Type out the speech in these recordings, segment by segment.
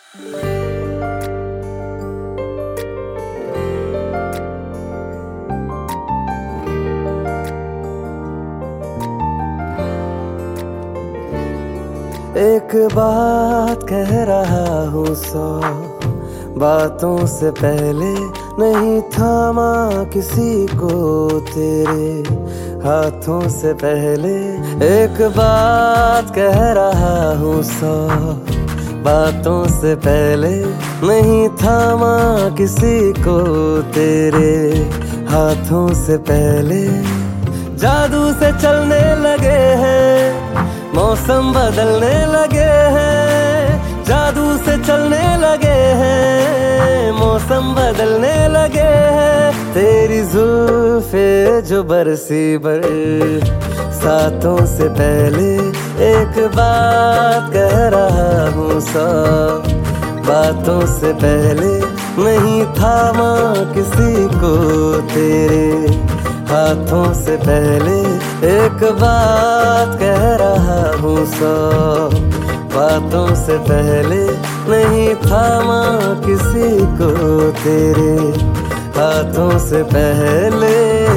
एक बात कह रहा हूँ 100 बातों से पहले, नहीं थामा किसी को तेरे हाथों से पहले। एक बात कह रहा हूँ 100 बातों से पहले, नहीं थामा किसी को तेरे हाथों से पहले। जादू से चलने लगे हैं, मौसम बदलने लगे हैं। जादू से चलने लगे हैं, मौसम बदलने लगे हैं। तेरी जुल्फे जो बरसी बरसातों से पहले। एक बात कह रहा हूँ 100 बातों से पहले, नहीं थामा किसी को तेरे हाथों से पहले। एक बात कह रहा हूँ 100 बातों से पहले, नहीं थामा किसी को तेरे हाथों से पहले।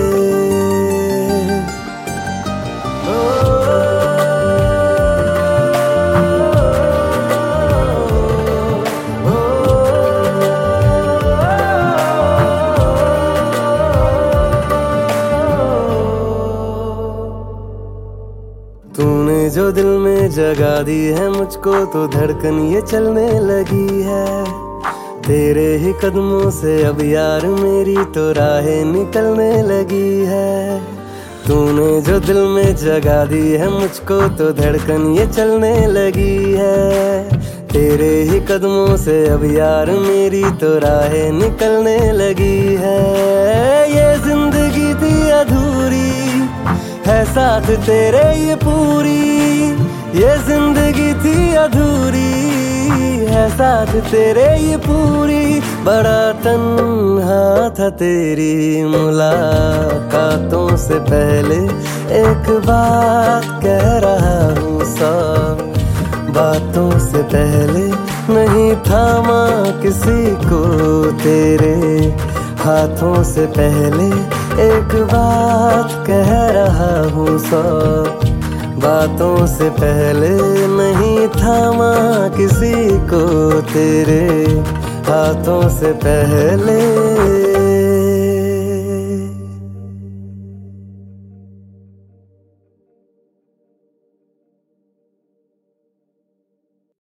तूने जो दिल में जगा दी है मुझको, तो धड़कन ये चलने लगी है। तेरे ही कदमों से अब यार मेरी तो राहें निकलने लगी है। तूने जो दिल में जगा दी है मुझको, तो धड़कन ये चलने लगी है। तेरे ही कदमों से अब यार मेरी तो राहें निकलने लगी है। ये जिंदगी थी अधूरी है साथ तेरे ये पूरी। ये जिंदगी थी अधूरी है साथ तेरे ये पूरी। बड़ा तन्हा था तेरी मुलाकातों से पहले। एक बात कह रहा हूँ 100 बातों से पहले, नहीं थामा किसी को तेरे हाथों से पहले। एक बात कह रहा हूँ 100 बातों से पहले, नहीं थामा किसी को तेरे हाथों से पहले।